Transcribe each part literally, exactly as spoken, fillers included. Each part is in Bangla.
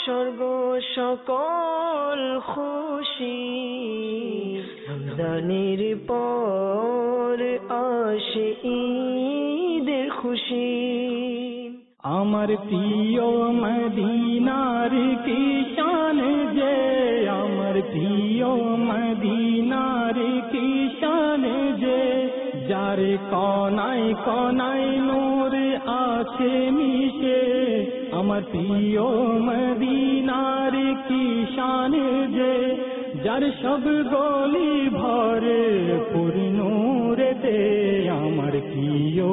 স্বর্গ সকল খুশি, রমজানের পর আসে ঈদের খুশি। আমার প্রিয় মদিনার কি শান যে, আমার প্রিয় মদিনার কি শান যে, যার কোনায় কোনায় নূর আছে মিশে। আমার প্রিয় মদিনার কি শান যে, যার সব গলি ভরে পুর নূরেতে। আমার প্রিয়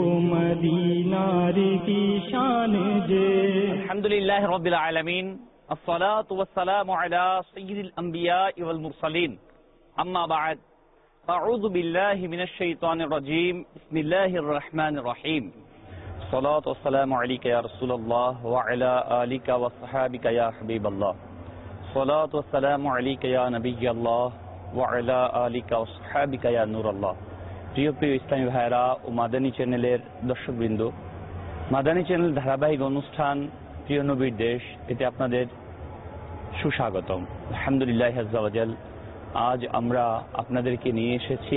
মদিনার কি শান যে। আলহামদুলিল্লাহ রাব্বিল আলামিন, আসসালাতু ওয়াসসালামু আলা সাইয়্যিদিল আমবিয়া ওয়াল মুরসালিন, আম্মা বা'দ। আউযু বিল্লাহি মিনাশ শাইতানির রাজীম, বিসমিল্লাহির রহমানির রহিম। সালাতু ওয়াসসালামু আলাইকা ইয়া রাসূলুল্লাহ ওয়া আলা আলিকা ওয়া সাহবিকা ইয়া হাবিবাল্লাহ। সালাতু ওয়াসসালামু আলাইকা ইয়া নবিয়্যাল্লাহ ওয়া আলা আলিকা ওয়া সাহবিকা ইয়া নূরাল্লাহ। প্রিয় প্রিয় ইসলামী ভাইরা ও মাদানী চ্যানেলের দর্শকবৃন্দ, মাদানী চ্যানেল ধারাবাহিক অনুষ্ঠান প্রিয় নবীর দেশ, এতে আপনাদের সুস্বাগতম। আলহামদুলিল্লাহ আজ্জা ওয়া জাল। আজ আমরা আপনাদেরকে নিয়ে এসেছি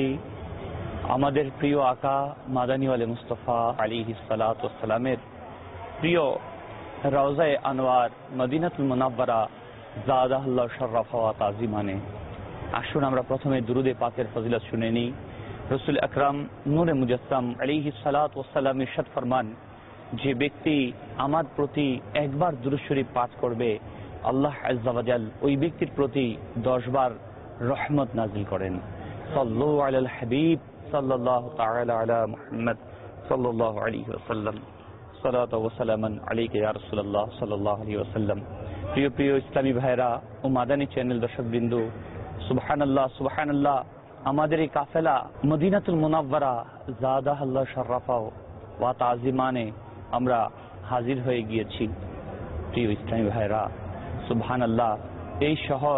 আমাদের প্রিয় আকা মাদানী ওয়ালে মুস্তাফা আলাইহিস সালাতু ওয়াস সালামের প্রিয় রওজায়ে আনোয়ার মদিনাতুল মুনাওয়ারা জাদাহাল্লাহু শাররাফা ওয়া তাজিমানে। আসুন আমরা প্রথমে দুরুদে পাকের ফজিলত শুনে নিই। রাসূল আকরাম নূরে মুজাসসাম আলাইহিস সালাতু ওয়াস সালাম ইরশাদ ফরমান, যে ব্যক্তি আমার প্রতি একবার দুরূদ শরীফ পাঠ করবে, আল্লাহ আজ্জা ওয়া জাল ওই ব্যক্তির প্রতি দশ বার রহমত নাজিল করেন। সাল্লু আলাল হাবিব সাল্লাল্লাহু তাআলা আলা মুহাম্মদ সাল্লাল্লাহু আলাইহি ওয়াসাল্লাম। সালাতু ওয়া সালামান আলাইকা ইয়া রাসূলুল্লাহ সাল্লাল্লাহু আলাইহি ওয়াসাল্লাম। প্রিয় প্রিয় ইসলামী ভাইরা ও মাদানী চ্যানেল দর্শকবৃন্দ, সুবহানাল্লাহ সুবহানাল্লাহ। আমাদের এই কাফেলা মদিনাতুল মুনাওয়ারা জাদাহাল্লাহু শাররাফা ওয়া তাজিমানে আমরা হাজির হয়ে গিয়েছি। প্রিয় ইসলামী ভাইরা, সুবহানাল্লাহ, এই শহর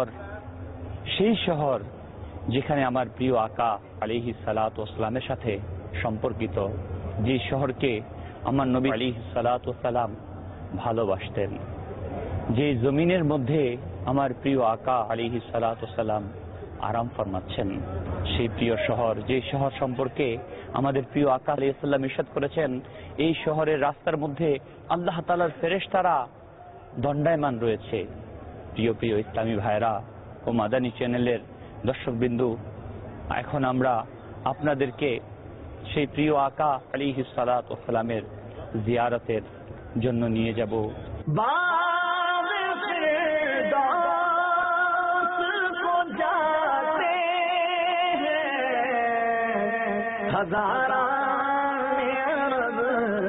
সেই শহর যেখানে আমার প্রিয় আকা আলাইহিস সালাতু ওয়াস সালামের সাথে সম্পর্কিত, যে শহরকে আমার নবী আলাইহিস সালাতু ওয়াস সালাম ভালোবাসতেন, যে জমিনের মধ্যে আমার প্রিয় আকা আলাইহিস সালাতু ওয়াস সালাম আরাম ফরমাচ্ছেন, সেই প্রিয় শহর, যে শহর সম্পর্কে আমাদের প্রিয় আকা আলাইহিস সালাম ইরশাদ করেছেন, এই শহরের রাস্তার মধ্যে আল্লাহ তাআলার ফেরেশতারা দণ্ডায়মান রয়েছে। প্রিয় প্রিয় ইসলামী ভাইরা ও মাদানী চ্যানেলের দর্শকবিন্দু, এখন আমরা আপনাদেরকে সেই প্রিয় আকা আলাইহিস সালাতু ওয়াস সালামের জিয়ারতের জন্য নিয়ে যাব। हजारा अरब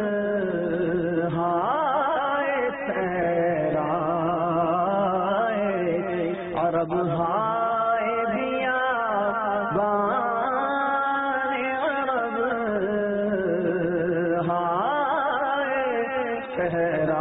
हाय तेरा अरब हाय दिया बान अरब हाय तेरा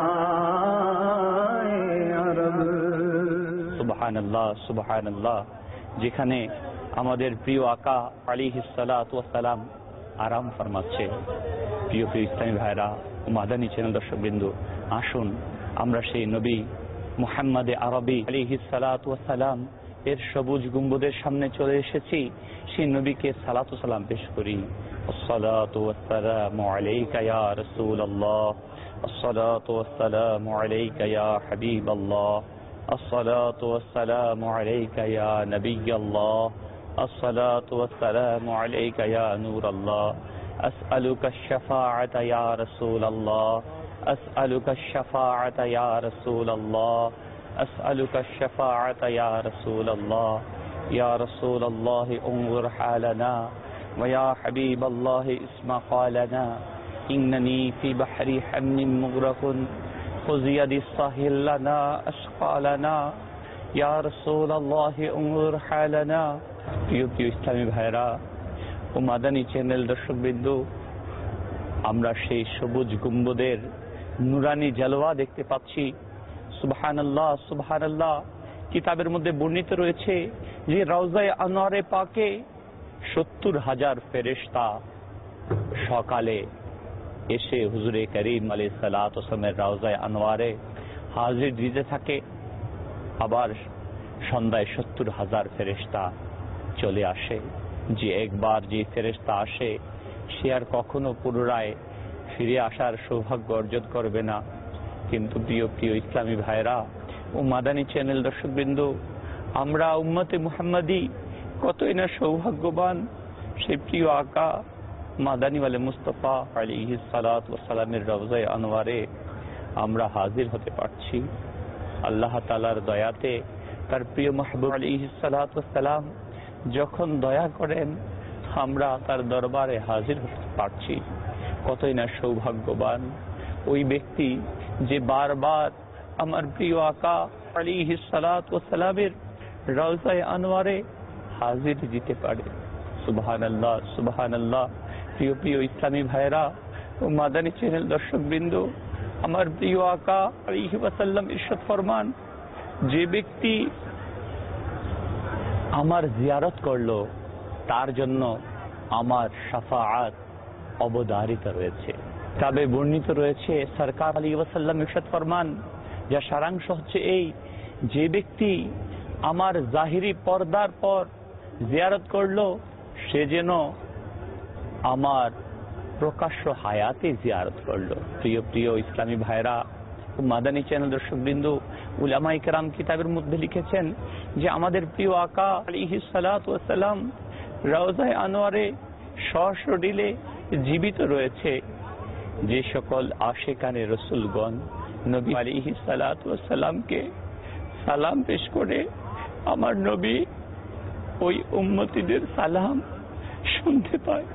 अरब। সুবহানাল্লাহ সুবহানাল্লাহ। যেখানে আমাদের প্রিয় আকা আলাইহিস সালাতু ওয়াস সালাম আরাম ফরমাচ্ছে। প্রিয় প্রিয় ইসলামী ভাইরা ও মাদানী চ্যানেল দর্শকবৃন্দ, আসুন আমরা সেই নবী মুহাম্মদে আরবি আলাইহিস সালাতু ওয়াস সালাম এর সবুজ গুম্বদের সামনে চলে এসেছি, সেই নবীকে সালাতু সালাম পেশ করি। আসসালাতু ওয়াস সালামু আলাইকা ইয়া রাসূলুল্লাহ, আসসালাতু ওয়াস সালামু আলাইকা ইয়া হাবিবাল্লাহ, আসসালাতু ওয়াস সালামু আলাইকা ইয়া নবিয়্যাল্লাহ, الصلاة والسلام عليك يا نور الله، أسألك الشفاعة يا رسول الله، أسألك الشفاعة يا رسول الله، أسألك الشفاعة يا رسول الله، يا رسول الله انظر حالنا، ويا حبيب الله اسمع قالنا، إنني في بحر حم مغرق، خذ يدي السهل لنا أشقالنا، يا رسول الله انظر حالنا। প্রিয় প্রিয় ইসলামী ভাইরা ও মাদানী চ্যানেল দর্শকবৃন্দ, আমরা সেই সবুজ গুম্বদের নুরানি জালওয়া দেখতে পাচ্ছি। সুবহানাল্লাহ সুবহানাল্লাহ। কিতাবের মধ্যে বর্ণিত রয়েছে যে রওজায়ে আনোয়ারে পাকে সত্তর হাজার ফেরেশতা সকালে এসে হুজুরে করিম আলাইহিস সালাতু ওয়াস সালামের রওজায়ে আনোয়ারে হাজির দিতে থাকে, আবার সন্ধ্যায় সত্তর হাজার ফেরেশতা চলে আসে। যে একবার যে ফেরেশতা আসে সে আর কখনো পুনরায় ফিরে আসার সৌভাগ্য অর্জন করবে না। কিন্তু প্রিয় প্রিয় ইসলামী ভাইরা ও মাদানী চ্যানেল দর্শকবৃন্দ, আমরা উম্মতে মুহাম্মাদি কতই না সৌভাগ্যবান, সেই প্রিয় আকা মাদানী ওয়ালে মুস্তাফা আলাইহিস সালাতু ওয়াস সালামের রওজায়ে আনোয়ারে আমরা হাজির হতে পারছি। আল্লাহ তাআলার দয়াতে তার প্রিয় মাহবুব আলাইহিস সালাতু ওয়াস সালাম যখন দয়া করেন আমরা তার দরবারে হাজির হতে পারছি। কতই না সৌভাগ্যবান ওই ব্যক্তি যে বারবার আমার প্রিয় আকা আলাইহিস সালাতু ওয়াস সালামের রওজায়ে আনোয়ারে হাজির দিতে পারে। সুবহানাল্লাহ, সুবহানাল্লাহ। প্রিয় প্রিয় ইসলামী ভাইরা ও মাদানী চ্যানেল দর্শকবৃন্দ, আমার প্রিয় আকা আলাইহি ওয়াসাল্লাম ইরশাদ ফরমান, যে ব্যক্তি আমার জিয়ারত করলো তার জন্য আমার শাফাআত অবধারিত রয়েছে। তবে বর্ণিত রয়েছে সরকার আলাইহি ওয়াসাল্লাম ইরশাদ ফরমান, যা সারাংশ হচ্ছে এই, যে ব্যক্তি আমার জাহিরি পর্দার পর জিয়ারত করলো সে যেন আমার প্রকাশ্য হায়াতে জিয়ারত করলো। প্রিয় প্রিয় ইসলামী ভাইরা ও মাদানী চ্যানেল দর্শকবৃন্দ, উলামায়ে কেরাম কিতাবের মধ্যে লিখেছেন যে আমাদের প্রিয় আকা আলাইহিস সালাতু ওয়াস সালাম রওজায়ে আনোয়ারে সশরীরে জীবিত রয়েছে। যে সকল আশিকানে রাসূলগণ নবী আলাইহিস সালাতু ওয়াস সালামকে সালাম পেশ করে আমার নবী ওই উম্মতিদের সালাম শুনতে পায়।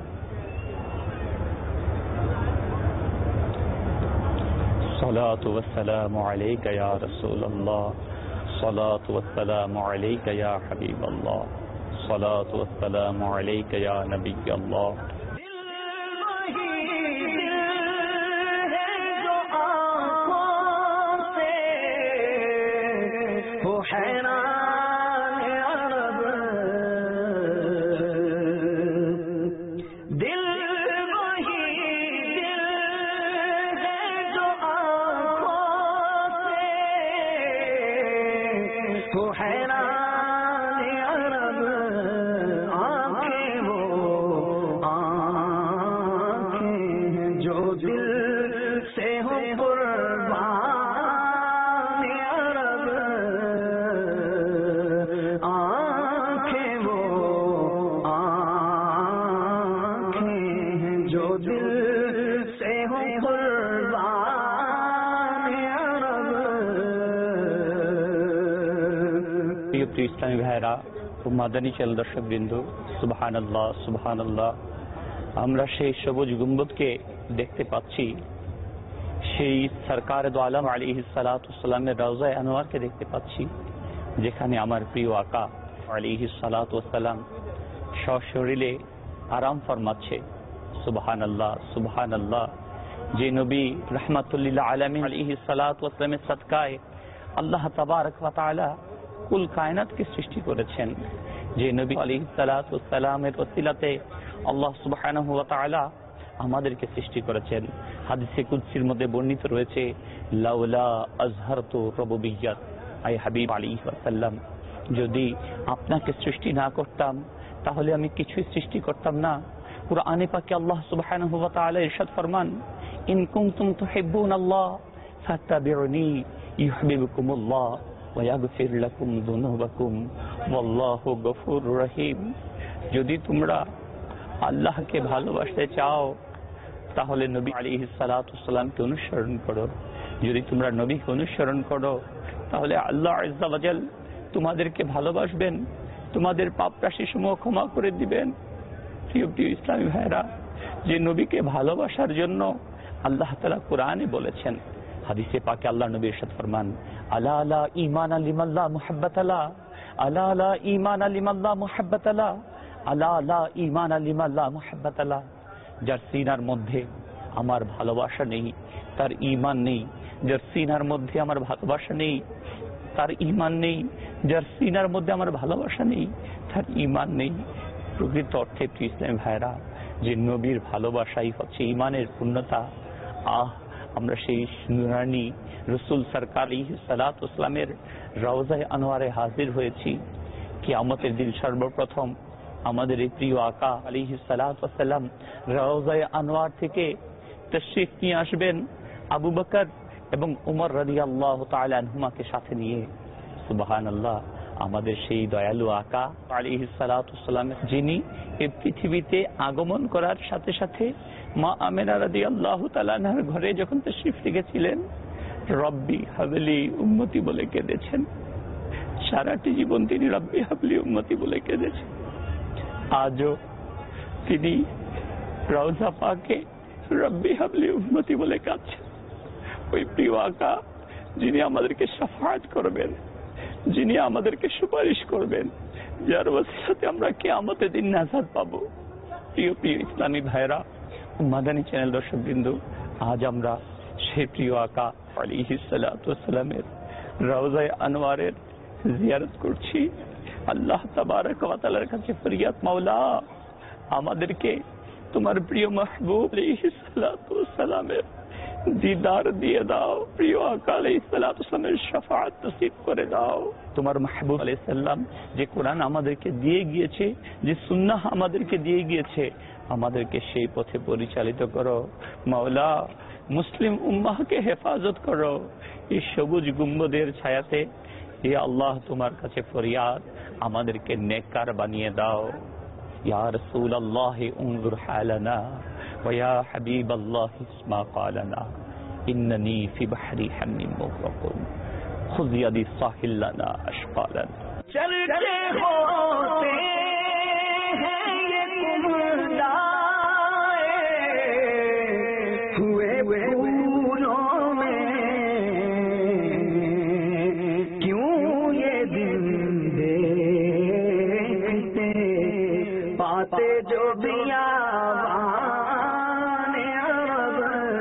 সালাতু ওয়াস সালামু আলাইকা ইয়া রাসূলুল্লাহ, সালাতু ওয়াস সালামু আলাইকা ইয়া হাবিবাল্লাহ, সালাতু ওয়াস সালামু আলাইকা ইয়া নবিয়াল্লাহ। ইসলামী ভাইরা ও মাদানী চ্যানেল দর্শকবৃন্দ, সুবহানাল্লাহ, সুবহানাল্লাহ। আমরা সেই সবুজ গুম্বদকে দেখতে পাচ্ছি, সেই সরকার দো আলম আলাইহিস সালাতু ওয়াস সালামের রওজায়ে আনোয়ারকে দেখতে পাচ্ছি, যেখানে আমার প্রিয় আকা আলাইহিস সালাতু ওয়াস সালাম সশরীরে আরাম ফরমাচ্ছে। সুবহানাল্লাহ, সুবহানাল্লাহ। যে নবী রাহমাতুল লিল আলামিন আলাইহিস সালাতু ওয়াস সালামের সাদকায় আল্লাহ তাবারক ওয়া তাআলা কুল কায়নাতকে সৃষ্টি করেছেন, যে নবী আলাইহিস সালাতু ওয়াস সালামের ওসিলাতে আল্লাহ সুবহানাহু ওয়া তাআলা আমাদেরকে সৃষ্টি করেছেন। হাদিসে কুদসির মধ্যে বর্ণিত রয়েছে, লাউলা আজহারতু রুবুবিয়্যাত, আই হাবিব আলাইহিস সাল্লাম, যদি আপনাকে সৃষ্টি না করতাম তাহলে আমি কিছুই সৃষ্টি করতাম না। কুরআনে পাকে আল্লাহ সুবহানাহু ওয়া তাআলা ইরশাদ ফরমান, ইন কুনতুম তুহিব্বুনাল্লাহ ফাত্তাবিউনি ইউহিব্বুকুমুল্লাহ ওয়া ইয়াগফির লাকুম যুনুবাকুম ওয়াল্লাহু গফুরুর রহিম। যদি তোমরা আল্লাহকে ভালোবাসতে চাও তাহলে নবী আলাইহিস সালাতু ওয়াস সালামকে অনুসরণ করো। যদি তোমরা নবীকে অনুসরণ করো তাহলে আল্লাহ আযজা ওয়া জাল তোমাদেরকে ভালোবাসবেন, তোমাদের পাপ রাশি সমূহ ক্ষমা করে দিবেন। প্রিয় প্রিয় ইসলামী ভাইরা, যে নবীকে ভালোবাসার জন্য আল্লাহ তাআলা কোরআনে বলেছেন, হাদিসে পাকে আল্লাহ নবী ইরশাদ ফরমান, আলা আলা ঈমান লিমাল্লাহ মুহাব্বাতালা, আলা আলা ঈমান লিমাল্লাহ মুহাব্বাতালা, আলা আলা ঈমান লিমাল্লাহ মুহাব্বাতালা। যার সিনার মধ্যে আমার ভালোবাসা নেই তার ঈমান নেই, যার সিনার মধ্যে আমার ভালোবাসা নেই তার ঈমান নেই, যার সিনার মধ্যে আমার ভালোবাসা নেই তার ঈমান নেই। প্রকৃত অর্থে প্রিয় ইসলামী ভাইরা, যে নবীর ভালোবাসাই হচ্ছে ঈমানের পূর্ণতা। আহ আমরা সেই নুরানি রসুল সরকার আলাইহিস সালাতু ওয়াস সালামের রওজায়ে আনোয়ারে হাজির হয়েছি। কিয়ামতের দিন সর্বপ্রথম আমাদের এই প্রিয় আকা আলাইহিস সালাতু ওয়াস সালাম রওজায়ে আনোয়ার থেকে তাশরীফ নিয়ে আসবেন আবু বকর এবং উমর রাদিয়াল্লাহু তাআলা আনহুমাকে সাথে নিয়ে। সুবহানাল্লাহ, আমাদের সেই দয়ালু আকা আলাইহিস সালাতু ওয়াস সালাম যিনি এই পৃথিবীতে আগমন করার সাথে সাথে মা আমেনা রাদিয়াল্লাহু তাআলা আনহার ঘরে যখন তাশরীফ রেখেছিলেন, রব্বি হাবলি উম্মতি বলে কেঁদেছেন। সারাটি জীবন তিনি রব্বি হাবলি উম্মতি বলে কেঁদেছেন। আজও তিনি রওজা পাকে রব্বি হাবলি উম্মতি বলে কাঁদছেন। ওই প্রিয় আকা যিনি আমাদেরকে শাফাআত করবেন, যিনি আমাদেরকে সুপারিশ করবেন, যার ওয়াসিলাতে আমরা কিয়ামতের দিন নাজাত পাবো। প্রিয় প্রিয় ইসলামী ভাইরা, মাদানী চ্যানেল দর্শকবৃন্দ, আজ আমরা সেই প্রিয় আকা আলাইহিস সালাতু ওয়াস সালামের রওজায়ে আনোয়ারের জিয়ারত করছি। আল্লাহ তাবারক ওয়া তাআলার কাছে ফরিয়াদ, মাওলা আমাদেরকে তোমার প্রিয় মাহবুব আলাইহিস সালাতু ওয়াস সালামের দিদার দিয়ে দাও, প্রিয় আকা আলাইহিস সালাতু ওয়াস সালামের শাফাআত নসিব করে দাও। তোমার মাহবুব আলাইহিস সালাম যে কোরআন আমাদেরকে দিয়ে গিয়েছে, যে সুন্নাহ আমাদেরকে দিয়ে গিয়েছে, আমাদেরকে সেই পথে পরিচালিত করো। মাওলা মুসলিম উম্মাহকে হেফাজত করো এই সবুজ গুম্বদের ছায়াতে। হে আল্লাহ, তোমার কাছে ফরিয়াদ, আমাদেরকে নেককার বানিয়ে দাও। ইয়া রাসূলুল্লাহ উনজুর হালানা ওয়া ইয়া হাবিবাল্লাহ ইসমা ক্বালানা ইন্নানি ফি বাহরি হামিম মুগরাকুন খুয ইয়াদি সাহিল লানা আশকালানা। चलते होते हैं ये कुमलाए हुए फूलों में, क्यों ये दिन देखते पाते जो बियावाने अरब।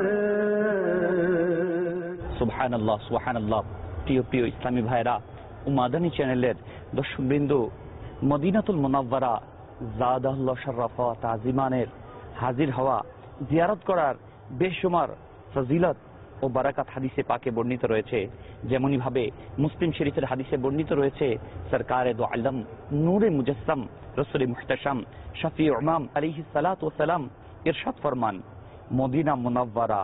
সুবহানাল্লাহ, সুবহানাল্লাহ। প্রিয় প্রিয় ইসলামী ভাইরা ও মাদানী চ্যানেলের দর্শকবৃন্দ, মদিনাতুল মুনাওয়ারা জাদাল্লাহু শাররাফা ওয়া তাজিমানের হাজির হওয়া, জিয়ারত করার বেশুমার ফজিলত ও বারাকাত হাদিসে পাকে বর্ণিত রয়েছে। যেমনি ভাবে মুসলিম শরীফের হাদিসে বর্ণিত রয়েছে, সরকারে দো আলম নূরে মুজাসসাম রাসূল মুহতাশাম শফি উমাম আলাইহিস সালাতু ওয়াস সালাম ইরশাদ ফরমান, মদিনা মুনাওয়ারা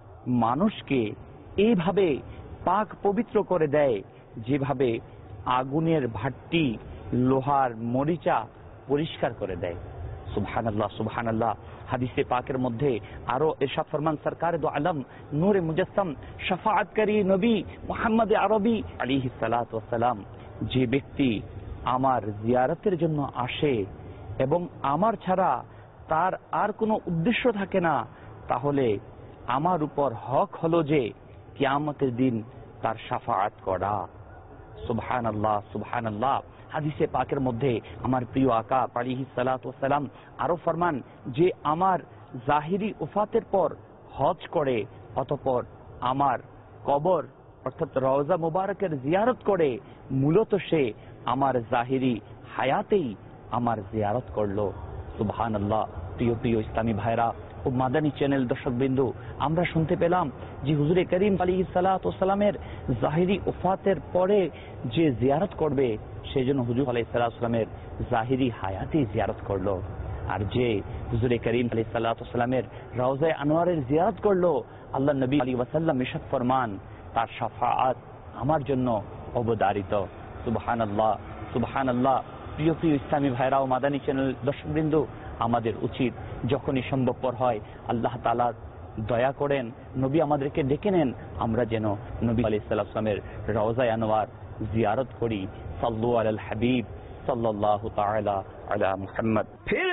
মানুষকে এইভাবে পাক পবিত্র করে দেয় যেভাবে আগুনের ভাট্টি লোহার মরিচা পরিষ্কার করে দেয়। সুবহানাল্লাহ, সুবহানাল্লাহ। হাদিসে পাকের মধ্যে আরো ইরশাদ ফরমান, সরকারে দো আলম নূরে মুজাসসাম শাফাআতকারী নবী মুহাম্মদ আরবি আলাইহিস সালাতু ওয়াস সালাম, যে ব্যক্তি আমার জিয়ারতের জন্য আসে এবং আমার ছাড়া তার আর কোনো উদ্দেশ্য থাকে না, তাহলে আমার উপর হক হলো যে কিয়ামতের দিন তার শাফাআত করা। সুবহানাল্লাহ, সুবহানাল্লাহ। হাদিসে পাকের মধ্যে আমার প্রিয় আকা আলাইহিস সালাতু ওয়াস সালাম আরো ফরমান, যে আমার জাহিরি ওফাতের পর হজ করে অতঃপর আমার কবর অর্থাৎ রওজা মুবারকের জিয়ারত করে, মূলত সে আমার জাহিরি হায়াতেই আমার জিয়ারত করলো। সুবহানাল্লাহ। প্রিয় প্রিয় ইসলামী ভাইরা ও মাদানী চ্যানেল দর্শকবৃন্দ, আমরা শুনতে পেলাম যে হুজুরে করিম আলাইহিস সালাতু ওয়াস সালামের জাহিরি ওফাতের পরে যে জিয়ারত করবে, সেজন্য হুজুর আলাইহিস সালাতু ওয়াস সালামের জাহিরি হায়াতে জিয়ারত করলো। আর যে হুজুরে করিম আলাইহিস সালাতু ওয়াস সালামের রওজায়ে আনোয়ারের জিয়ারত করলো, আল্লাহ নবী আলাইহি ওয়াসাল্লাম ইরশাদ ফরমান, তার শাফাআত আমার জন্য অবধারিত। সুবহানাল্লাহ, সুবহানাল্লাহ। প্রিয় প্রিয় ইসলামী ভাইরা ও মাদানী চ্যানেল দর্শকবৃন্দ, আমাদের উচিত যখনই সম্ভবপর হয় আল্লাহ তাআলা দয়া করেন, নবী আমাদেরকে ডেকে নেন, আমরা যেন নবী আলাইহিস সালামের রওজায়ে আনোয়ার জিয়ারত করি। সাল্লু আলাল হাবিব সাল্লাল্লাহু তাআলা আলা মুহাম্মদ। फिर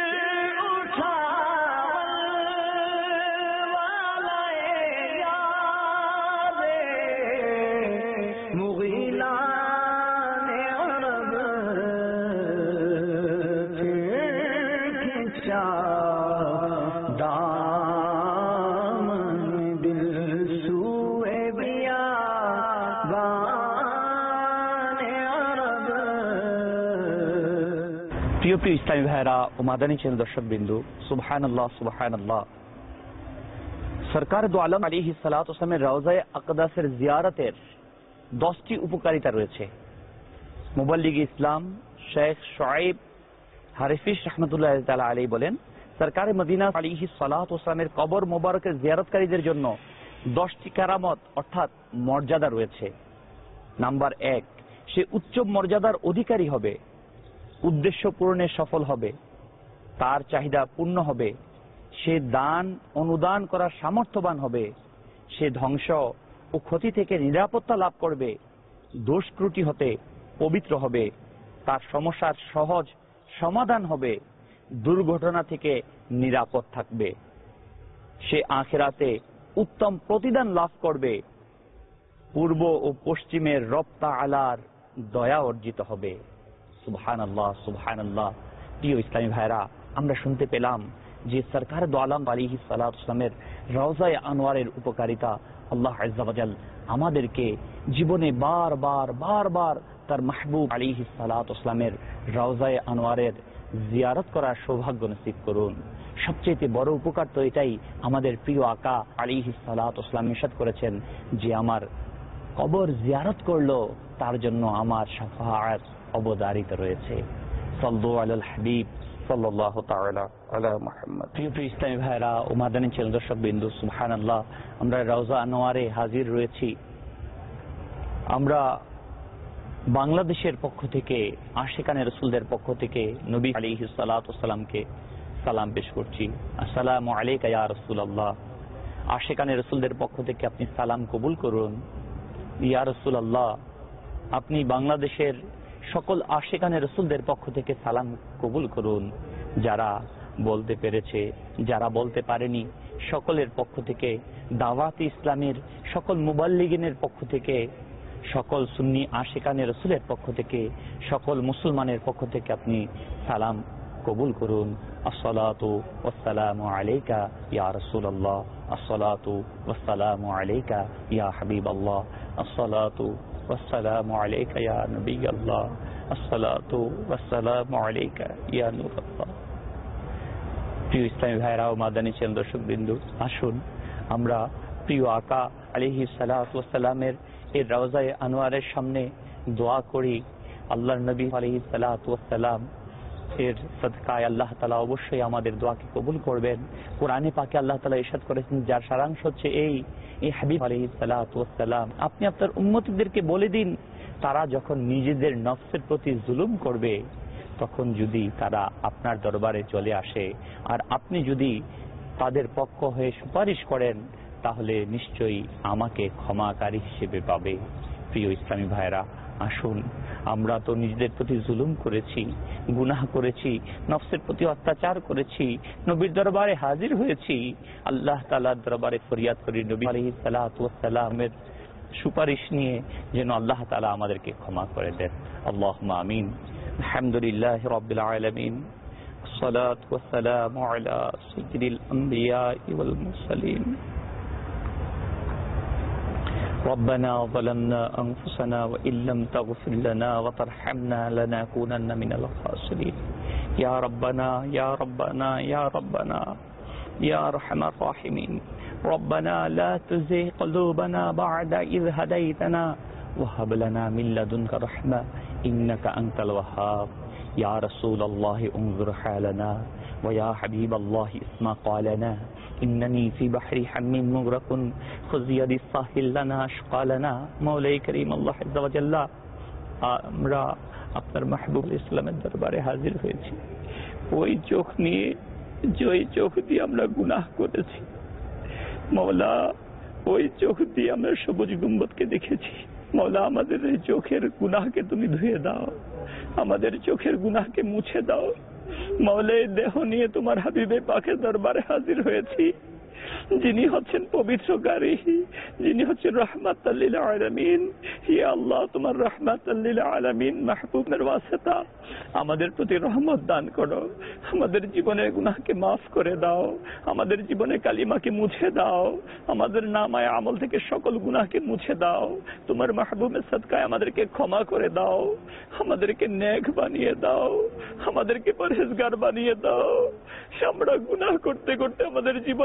उठा वालाए यादे मुगीलाने अरब, फिर खिंचा दामन दिल सुए बियाबाने अरब। প্রিয় প্রিয় ইসলামী ভাইরা ও মাদানী চ্যানেল দর্শকবৃন্দ, সুবহানাল্লাহ, সুবহানাল্লাহ। সরকার দু আলম আলাইহিস সালাতু ওয়াস সালামের রওজায়ে আকদাসের জিয়ারতের দশটি উপকারিতা রয়েছে। মুবাল্লিগ ইসলাম শেখ শুআইব হারিফিস রাহমাতুল্লাহ তাআলা আলাইহি বলেন, সরকার মদিনা আলাইহিস সালাতু ওয়াস সালামের কবর মোবারকের জিয়ারতকারীদের জন্য দশটি কারামত অর্থাৎ মর্যাদা রয়েছে। নাম্বার এক, সে উচ্চ মর্যাদার অধিকারী হবে, উদ্দেশ্য পূরণে সফল হবে, তার চাহিদা পূর্ণ হবে, সে দান অনুদান করার সামর্থ্যবান হবে, সে ধ্বংস ও ক্ষতি থেকে নিরাপত্তা লাভ করবে, দোষ ত্রুটি হতে পবিত্র হবে, তার সমস্যার সহজ সমাধান হবে, দুর্ঘটনা থেকে নিরাপদ থাকবে, সে আখিরাতে উত্তম প্রতিদান লাভ করবে, পূর্ব ও পশ্চিমের রব তাআলার দয়া অর্জিত হবে। সুবহানাল্লাহ সুবহানাল্লাহ। প্রিয় ইসলামী ভাইরা, আমরা শুনতে পেলাম যে সরকার দু আলম আলাইহিস সালাতু ওয়াস সালামের রওজায়ে আনোয়ারের উপকারিতা আল্লাহ আযজা ওয়া জাল আমাদেরকে জীবনে বারবার বারবার তার মাহবুব আলাইহিস সালাতু ওয়াস সালামের রওজায়ে আনোয়ারের জিয়ারত করার সৌভাগ্য নসিব করুন। সবচেয়ে বড় উপকার তো এটাই, আমাদের প্রিয় আকা আলাইহিস সালাতু ওয়াস সালাম ইরশাদ করেছেন যে আমার কবর জিয়ারত করলো তার জন্য আমার শাফাআত অবধারিত রয়েছে। সাল্লু আলাল হাবিব সাল্লাল্লাহু তাআলা আলা মুহাম্মদ। প্রিয় প্রিয় ইসলামী ভাইরা ও মাদানী চ্যানেল দর্শক বিন্দু, সুবহানাল্লাহ, আমরা রওজা আনোয়ারে হাজির রয়েছি। আমরা বাংলাদেশের পক্ষ থেকে আশিকানে রাসূলদের পক্ষ থেকে নবী আলাইহিস সালাতু ওয়াস সালামকে সালাম পেশ করছি। আসসালামু আলাইকা ইয়া রাসূলুল্লাহ। আশিকানে রাসূলদের পক্ষ থেকে আপনি সালাম কবুল করুন। ইয়া রাসূলুল্লাহ, আপনি বাংলাদেশের সকল আশিকানে রাসূলদের পক্ষ থেকে সালাম কবুল করুন। যারা বলতে পেরেছে, যারা বলতে পারেনি, সকলের পক্ষ থেকে, দাওয়াত ইসলামের সকল মুবাল্লিগিনের পক্ষ থেকে, সকল সুন্নি আশিকানে রাসূলের পক্ষ থেকে, সকল মুসলমানের পক্ষ থেকে আপনি সালাম কবুল করুন। আসসালাতু ওয়াসসালামু আলাইকা ইয়া রাসূলুল্লাহ, আসসালাতু ওয়াসসালামু আলাইকা ইয়া হাবিবাল্লাহ, আসসালাতু ওয়াসসালামু আলাইকা ইয়া নবিয়াল্লাহ, আসসালাতু ওয়াসসালামু আলাইকা ইয়া নূরাল্লাহ। প্রিয় ইসলামী ভাইরা ও মাদানী চ্যানেল দর্শক বিন্দু, আসুন আমরা প্রিয় আকা আলাইহিস সালাতু ওয়াস সালামের এই রওজায়ে আনোয়ারের সামনে দোয়া করি। আল্লাহর নবী আলাইহিস সালাতু ওয়াস সালাম এর সদকায় আল্লাহ তাআলা অবশ্যই আমাদের দোয়াকে কবুল করবেন। কোরআনে পাকে আল্লাহ তাআলা ইরশাদ করেছেন, যার সারাংশ হচ্ছে এই, এই হাবিব আলাইহিস সালাতু ওয়াস সালাম, আপনি আপনার উম্মতদেরকে বলে দিন, তারা যখন নিজেদের নফসের প্রতি জুলুম করবে, তখন যদি তারা আপনার দরবারে চলে আসে আর আপনি যদি তাদের পক্ষ হয়ে সুপারিশ করেন, তাহলে নিশ্চয়ই আমাকে ক্ষমাকারী হিসেবে পাবে। প্রিয় ইসলামী ভাইরা, আসুন আমরা তো নিজেদের প্রতি জুলুম করেছি, গুনাহ করেছি, নফসের প্রতি অত্যাচার করেছি, নবীর দরবারে হাজির হয়েছি, আল্লাহ তাআলার দরবারে ফরিয়াদ করি নবী আলাইহিস সালাতু ওয়াস সালামের সুপারিশ নিয়ে যেন আল্লাহ তাআলা আমাদেরকে ক্ষমা করে দেন। আল্লাহুম্মা আমিন। আলহামদুলিল্লাহি রাব্বিল আলামিন, আসসালাতু ওয়াসসালামু আলা সাইয়্যিদিল আমবিয়া ওয়াল মুরসালিন। ربنا ظلمنا أنفسنا وإن لم تغفر لنا وترحمنا لنكونن من الخاسرين. يا ربنا يا ربنا يا ربنا يا أرحم الراحمين، ربنا لا تزغ قلوبنا بعد إذ هديتنا وهب لنا من لدنك رحمة إنك أنت الوهاب. يا رسول الله انظر حالنا، ويا حبيب الله اسمع قالنا، إنني في بحر حم مغرق خذ يد الساحل لنا أشقى لنا. مولاي كريم الله عز وجل, আমরা আপনার মাহবুব ইসলামের দরবারে হাজির হয়েছি ওই চোখ নিয়ে যে চোখ দিয়ে আমরা গুনাহ করেছি। মওলা, ওই চোখ দিয়ে আমরা সবুজ গম্বুজকে দেখেছি। মওলা, আমাদের এই চোখের গুনাহকে তুমি ধুয়ে দাও, আমাদের চোখের গুনাহকে মুছে দাও। মওলা, এই দেহ নিয়ে তোমার হাবিবে পাকের দরবারে হাজির হয়েছি, যিনি হচ্ছেন পবিত্রকারী, যিনি হচ্ছেন রাহমাতাল লিল আলামিন। হে আল্লাহ, তোমার রাহমাতাল লিল আলামিন মাহবুবের ওয়াসিতা আমাদের প্রতি রহমত দান করো, আমাদের জীবনের গুনাহকে মাফ করে দাও, আমাদের জীবনে কালিমাকে মুছে দাও, আমাদের নামায় আমল থেকে সকল গুনাহকে মুছে দাও। তোমার মাহবুবের সাদকায় আমাদেরকে ক্ষমা করে দাও, আমাদেরকে নেক বানিয়ে দাও, আমাদেরকে পরহেজগার বানিয়ে দাও। আমরা গুনাহ করতে করতে আমাদের জীবনকে ধ্বংস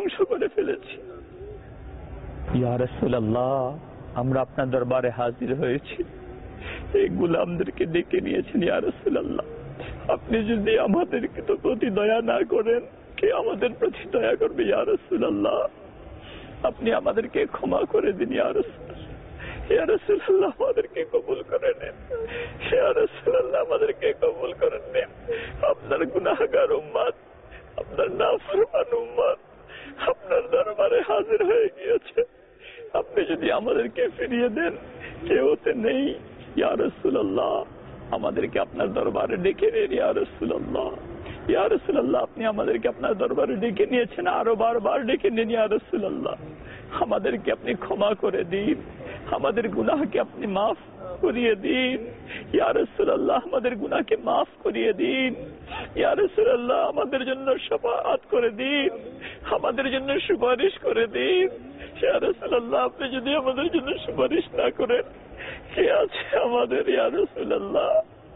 ধ্বংস করে ফেলেছি। ইয়া রাসূলুল্লাহ, আমরা আপনার দরবারে হাজির হয়েছি, এই গোলামদেরকে ডেকে নিয়েছেন। ইয়া রাসূলুল্লাহ, আপনি যদি আমাদেরকে তো প্রতি দয়া না করেন, কে আমাদের প্রতি দয়া করবে? ইয়া রাসূলুল্লাহ, আপনি আমাদেরকে ক্ষমা করে দিন। ইয়া রাসূলুল্লাহ, ইয়া রাসূলুল্লাহ, আমাদেরকে কবুল করে নেন। ইয়া রাসূলুল্লাহ, আমাদেরকে কবুল করে নেন। আপনার গুনাহগার উম্মত, আপনার নাফরমান উম্মত আপনার দরবারে হাজির হয়ে গিয়েছে। আপনি যদি আমাদেরকে ফিরিয়ে দেন, কেউতে নেই। ইয়া রাসূলুল্লাহ, আমাদেরকে আপনার দরবারে ডেকে নেন। ইয়া রাসূলুল্লাহ, ইয়া রাসূলুল্লাহ, আপনি আমাদেরকে আপনার দরবারে ডেকে নিয়েছেন, আরো বারবার ডেকে নেন। ইয়া রাসূলুল্লাহ, আমাদেরকে আপনি ক্ষমা করে দিন, আমাদের গুনাহকে আপনি মাফ করিয়ে দিন। ইয়া রাসূলুল্লাহ, আমাদের গুনাহকে মাফ করিয়ে দিন। ইয়া রাসূলুল্লাহ, আমাদের জন্য শাফাআত করে দিন, আমাদের জন্য সুপারিশ করে দিন। ইয়া রাসূলুল্লাহ, আপনি যদি আমাদের জন্য সুপারিশ না করেন, কে আছে আমাদের? ইয়া রাসূলুল্লাহ,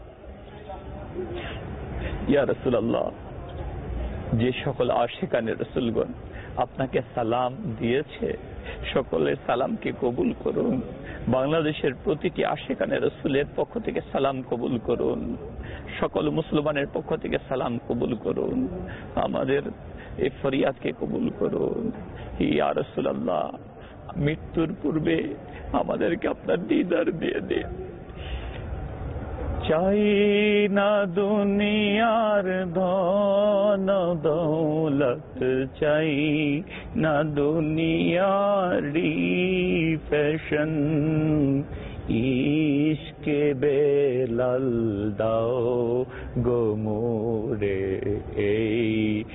ইয়া রাসূলুল্লাহ, যে সকল আশিকানে রাসূলগণ আপনাকে সালাম দিয়েছে, সকলের সালামকে কবুল করুন। বাংলাদেশের প্রতিটি আশিকানে রাসূলের পক্ষ থেকে সালাম কবুল করুন, সকল মুসলমানের পক্ষ থেকে সালাম কবুল করুন, আমাদের এই ফরিয়াদকে কবুল করুন। ইয়া রাসূলুল্লাহ, মৃত্যুর পূর্বে আমাদেরকে আপনার দিদার দিয়ে দিন। চাই না দুনিয়ার ধন দৌলত, চাই না দুনিয়ারি ফ্যাশন, ইশকে বেলাল দাও গো মোরে এই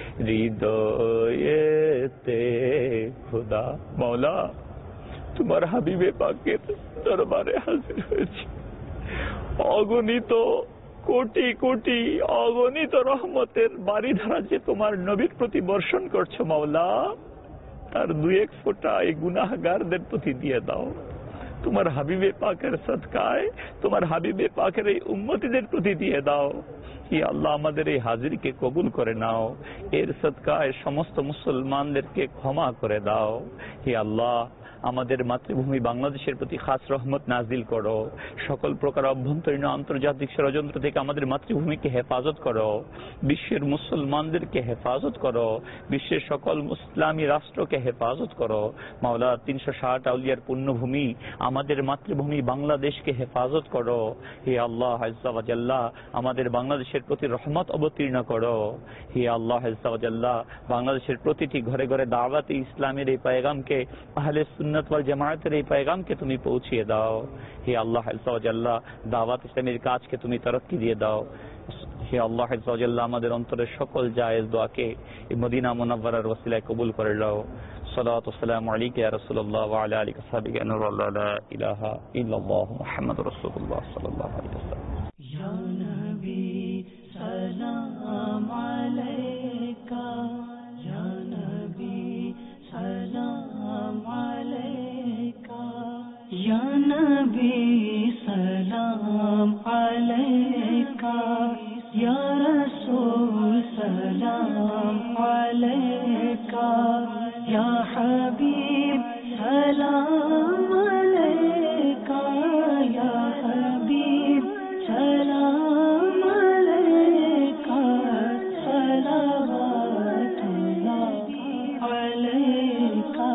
হৃদয়েতে খোদা। মওলা, তোমার হাবিবে পাকের দরবারে হাজির হয়েছি। অগণিত কোটি কোটি অগণিত রহমতের বারিধারা যে তোমার নবীর প্রতি বর্ষণ করছো মাওলা, তার দুই এক ফোঁটা এই গুনাহগারদের প্রতি দিয়ে দাও। তোমার হাবিবে পাকের সদকায় তোমার হাবিবে পাকের এই উম্মতিদের প্রতি দিয়ে দাও। হে আল্লাহ, আমাদের এই হাজিরকে কবুল করে নাও, এর সদকায় সমস্ত মুসলমানদেরকে ক্ষমা করে দাও। হে আল্লাহ, আমাদের মাতৃভূমি বাংলাদেশের প্রতি খাস রহমত নাজিল করো। সকল প্রকার অভ্যন্তরীণ আন্তর্জাতিক ষড়যন্ত্র থেকে আমাদের মাতৃভূমিকে হেফাজত করো, বিশ্বের মুসলমানদেরকে হেফাজত করো, বিশ্বের সকল ইসলামী রাষ্ট্রকে হেফাজত করো। মাওলা, তিনশো ষাট আউলিয়ার পুণ্যভূমি আমাদের মাতৃভূমি বাংলাদেশকে হেফাজত করো। হে আল্লাহ আজ্জা ওয়া জাল্লা, আমাদের বাংলাদেশের প্রতি রহমত অবতীর্ণ করো। হে আল্লাহ আজ্জা ওয়া জাল্লা, বাংলাদেশের প্রতিটি ঘরে ঘরে দাওয়াতে ইসলামের এই পয়গামকে, আহলে সুন্নাত ওয়াল জামায়াতের এই পয়গামকে তুমি পৌঁছিয়ে দাও। হে আল্লাহ আজ্জা ওয়া জাল্লা, দাওয়াত ইসলামের কাজকে তুমি তারাক্কি দিয়ে দাও। হে আল্লাহ আজ্জা ওয়া জাল্লা, আমাদের অন্তরের সকল জায়েজ দোয়াকে এই মদিনা মুনাওয়ারার ওসিলায় কবুল করে নাও। সালাতু ওয়াসসালামু আলাইকা ইয়া রাসূলুল্লাহ ওয়া আলা আলিহি ওয়া সাহবিহি আনওয়াল্লাহ লা ইলাহা ইল্লাল্লাহ মুহাম্মাদুর রাসূলুল্লাহ সাল্লাল্লাহু আলাইহি ওয়াসাল্লাম। ইয়া নবী সালাম আলাইকা, ইয়া নবী সালাম আলাইকা, ইয়া নবী সালাম আলাইকা, ইয়া রাসূল সালাম আলাইকা, ইয়া হাবিব সালাম আলাইকা, ইয়া হাবিব সালাম আলাইকা, সালাওয়াতুল্লাহ আলাইকা,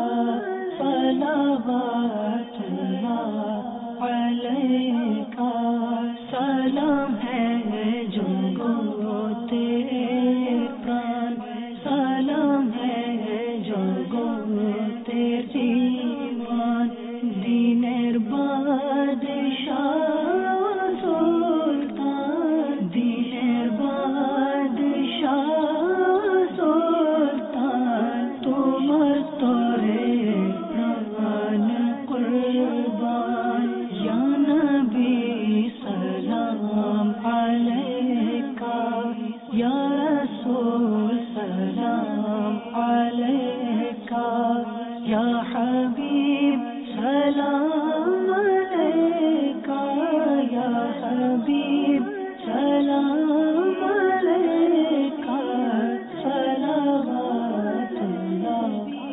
সালাওয়াতুল্লাহ আলাইকা। সালাম হ্যায় জগতে প্রাণ, সালাম হ্যায় জগতে জীবন, দিনের বাদশাহ সুলতান, দিনের বাদশাহ সুলতান, তোমার তরে প্রাণ কুরবান। ইয়া নবী সালাম আলাইকা, ইয়া রাসূল সালাম আলাইকা, ইয়া হাবিব সালাম আলাইকা, ইয়া হাবিব সালাম আলাইকা, সালাওয়াতুল্লাহ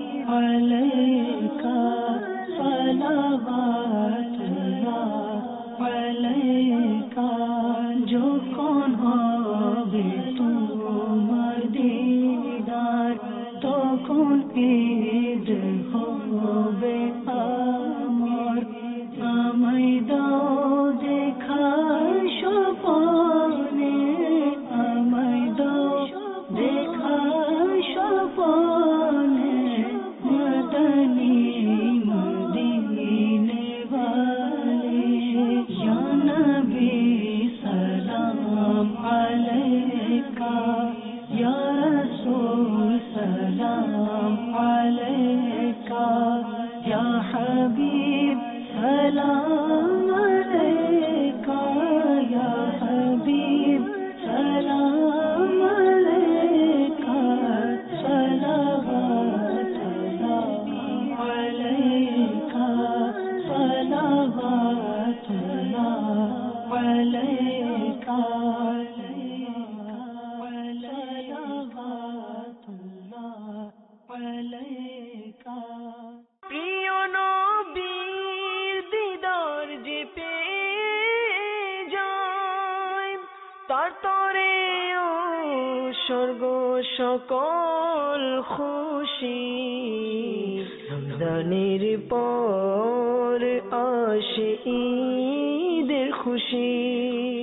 بنی مدینے والے یا نبی سلام علیکہ یا رسول سلام علیکہ یا حبیب سلام علیکہ یا حبیب سلام علیکہ صلوات اللہ علیکہ صلوات اللہ علیکہ صلوات اللہ علیکہ প্রিয় নবীর দিদার যে পেয়ে যায় তার তরে ও স্বর্গ সকল খুশি রমজানের পর আসে ঈদের খুশি